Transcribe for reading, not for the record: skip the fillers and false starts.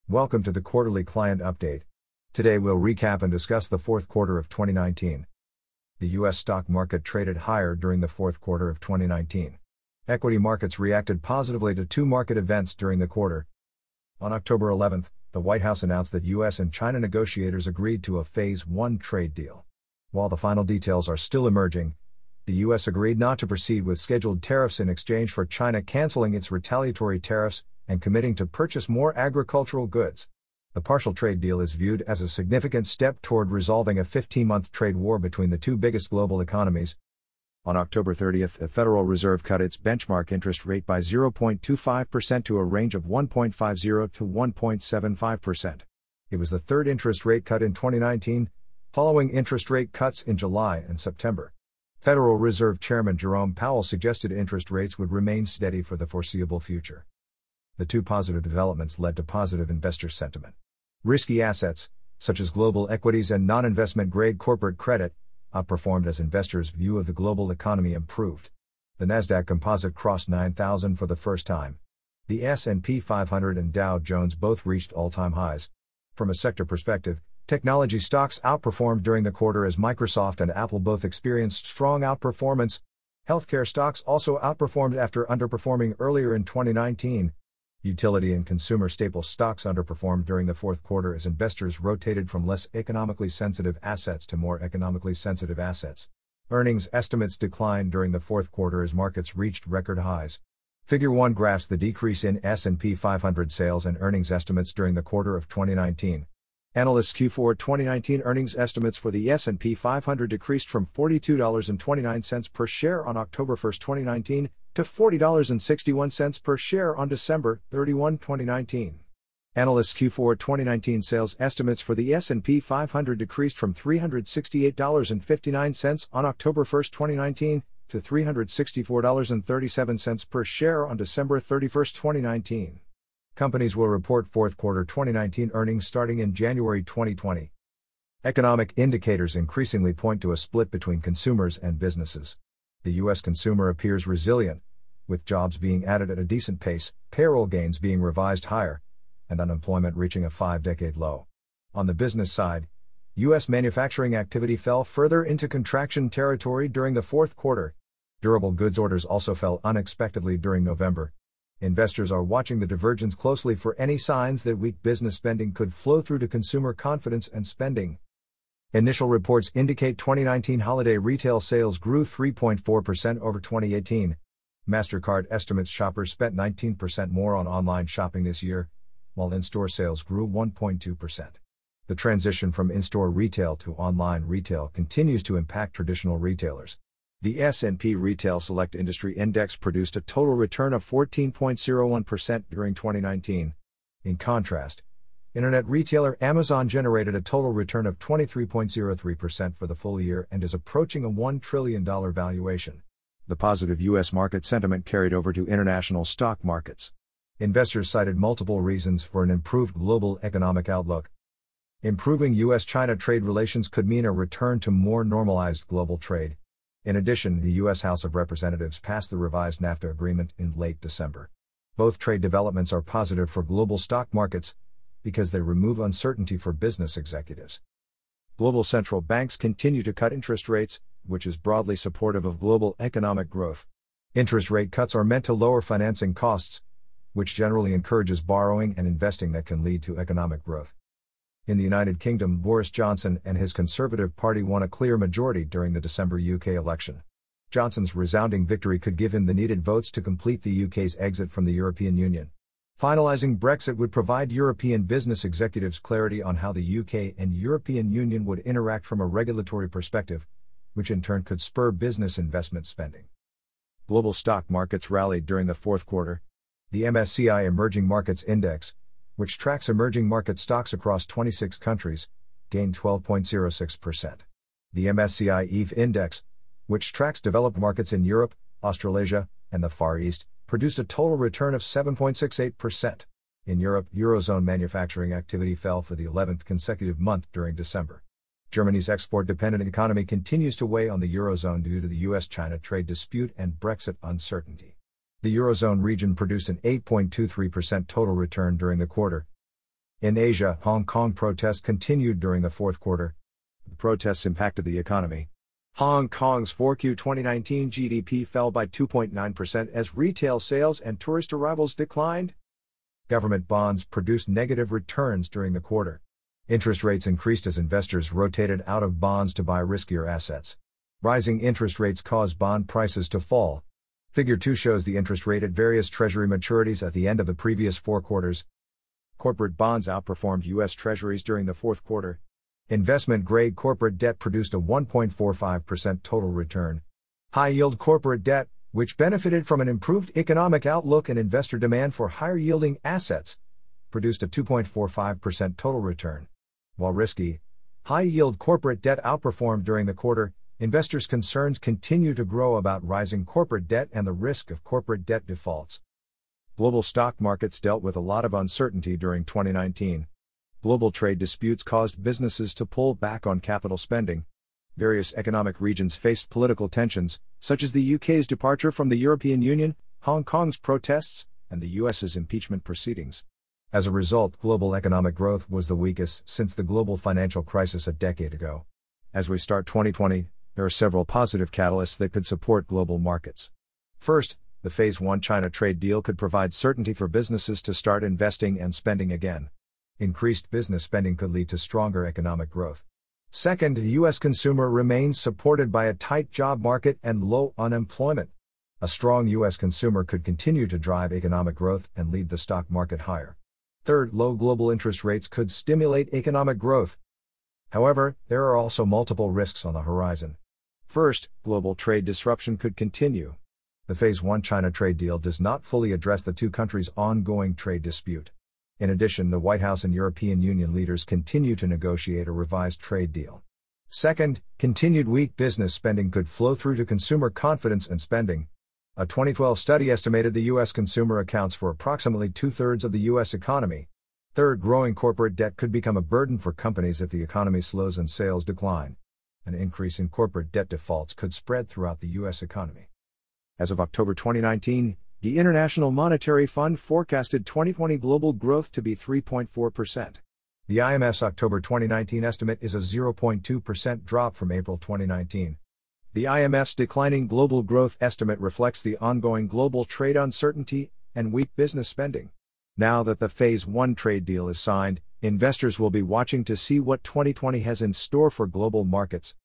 Welcome to the Quarterly Client Update. Today we'll recap and discuss the fourth quarter of 2019. The U.S. stock market traded higher during the fourth quarter of 2019. Equity markets reacted positively to two market events during the quarter. On October 11th, the White House announced that U.S. and China negotiators agreed to a Phase 1 trade deal. While the final details are still emerging, the U.S. agreed not to proceed with scheduled tariffs in exchange for China canceling its retaliatory tariffs and committing to purchase more agricultural goods. The partial trade deal is viewed as a significant step toward resolving a 15-month trade war between the two biggest global economies. On October 30th, the Federal Reserve cut its benchmark interest rate by 0.25% to a range of 1.50 to 1.75%. It was the third interest rate cut in 2019, following interest rate cuts in July and September. Federal Reserve Chairman Jerome Powell suggested interest rates would remain steady for the foreseeable future. The two positive developments led to positive investor sentiment. Risky assets, such as global equities and non-investment grade corporate credit, outperformed as investors' view of the global economy improved. The Nasdaq Composite crossed 9,000 for the first time. The S&P 500 and Dow Jones both reached all-time highs. From a sector perspective, technology stocks outperformed during the quarter as Microsoft and Apple both experienced strong outperformance. Healthcare stocks also outperformed after underperforming earlier in 2019. Utility and consumer staple stocks underperformed during the fourth quarter as investors rotated from less economically sensitive assets to more economically sensitive assets. Earnings estimates declined during the fourth quarter as markets reached record highs. Figure 1 graphs the decrease in S&P 500 sales and earnings estimates during the quarter of 2019. Analysts' Q4 2019 earnings estimates for the S&P 500 decreased from $42.29 per share on October 1, 2019, to $40.61 per share on December 31, 2019. Analysts' Q4 2019 sales estimates for the S&P 500 decreased from $368.59 on October 1, 2019, to $364.37 per share on December 31, 2019. Companies will report fourth quarter 2019 earnings starting in January 2020. Economic indicators increasingly point to a split between consumers and businesses. The U.S. consumer appears resilient, with jobs being added at a decent pace, payroll gains being revised higher, and unemployment reaching a 5-decade low. On the business side, U.S. manufacturing activity fell further into contraction territory during the fourth quarter. Durable goods orders also fell unexpectedly during November. Investors are watching the divergence closely for any signs that weak business spending could flow through to consumer confidence and spending. Initial reports indicate 2019 holiday retail sales grew 3.4% over 2018. MasterCard estimates shoppers spent 19% more on online shopping this year, while in-store sales grew 1.2%. The transition from in-store retail to online retail continues to impact traditional retailers. The S&P Retail Select Industry Index produced a total return of 14.01% during 2019. In contrast, Internet retailer Amazon generated a total return of 23.03% for the full year and is approaching a $1 trillion valuation. The positive U.S. market sentiment carried over to international stock markets. Investors cited multiple reasons for an improved global economic outlook. Improving U.S.-China trade relations could mean a return to more normalized global trade. In addition, the U.S. House of Representatives passed the revised NAFTA agreement in late December. Both trade developments are positive for global stock markets, because they remove uncertainty for business executives. Global central banks continue to cut interest rates, which is broadly supportive of global economic growth. Interest rate cuts are meant to lower financing costs, which generally encourages borrowing and investing that can lead to economic growth. In the United Kingdom, Boris Johnson and his Conservative Party won a clear majority during the December UK election. Johnson's resounding victory could give him the needed votes to complete the UK's exit from the European Union. Finalizing Brexit would provide European business executives clarity on how the UK and European Union would interact from a regulatory perspective, which in turn could spur business investment spending. Global stock markets rallied during the fourth quarter. The MSCI Emerging Markets Index, which tracks emerging market stocks across 26 countries, gained 12.06%. The MSCI EV Index, which tracks developed markets in Europe, Australasia, and the Far East, produced a total return of 7.68%. In Europe, Eurozone manufacturing activity fell for the 11th consecutive month during December. Germany's export-dependent economy continues to weigh on the Eurozone due to the US-China trade dispute and Brexit uncertainty. The Eurozone region produced an 8.23% total return during the quarter. In Asia, Hong Kong protests continued during the fourth quarter. The protests impacted the economy. Hong Kong's 4Q 2019 GDP fell by 2.9% as retail sales and tourist arrivals declined. Government bonds produced negative returns during the quarter. Interest rates increased as investors rotated out of bonds to buy riskier assets. Rising interest rates caused bond prices to fall. Figure 2 shows the interest rate at various Treasury maturities at the end of the previous 4 quarters. Corporate bonds outperformed U.S. Treasuries during the fourth quarter. Investment-grade corporate debt produced a 1.45% total return. High-yield corporate debt, which benefited from an improved economic outlook and investor demand for higher-yielding assets, produced a 2.45% total return. While risky, high-yield corporate debt outperformed during the quarter, investors' concerns continue to grow about rising corporate debt and the risk of corporate debt defaults. Global stock markets dealt with a lot of uncertainty during 2019. Global trade disputes caused businesses to pull back on capital spending. Various economic regions faced political tensions, such as the UK's departure from the European Union, Hong Kong's protests, and the US's impeachment proceedings. As a result, global economic growth was the weakest since the global financial crisis a decade ago. As we start 2020, there are several positive catalysts that could support global markets. First, the Phase 1 China trade deal could provide certainty for businesses to start investing and spending again. Increased business spending could lead to stronger economic growth. Second, the U.S. consumer remains supported by a tight job market and low unemployment. A strong U.S. consumer could continue to drive economic growth and lead the stock market higher. Third, low global interest rates could stimulate economic growth. However, there are also multiple risks on the horizon. First, global trade disruption could continue. The Phase 1 China trade deal does not fully address the two countries' ongoing trade dispute. In addition, the White House and European Union leaders continue to negotiate a revised trade deal. Second, continued weak business spending could flow through to consumer confidence and spending. A 2012 study estimated the U.S. consumer accounts for approximately 2/3 of the U.S. economy. Third, growing corporate debt could become a burden for companies if the economy slows and sales decline. An increase in corporate debt defaults could spread throughout the U.S. economy. As of October 2019, the International Monetary Fund forecasted 2020 global growth to be 3.4%. The IMF's October 2019 estimate is a 0.2% drop from April 2019. The IMF's declining global growth estimate reflects the ongoing global trade uncertainty and weak business spending. Now that the Phase 1 trade deal is signed, investors will be watching to see what 2020 has in store for global markets.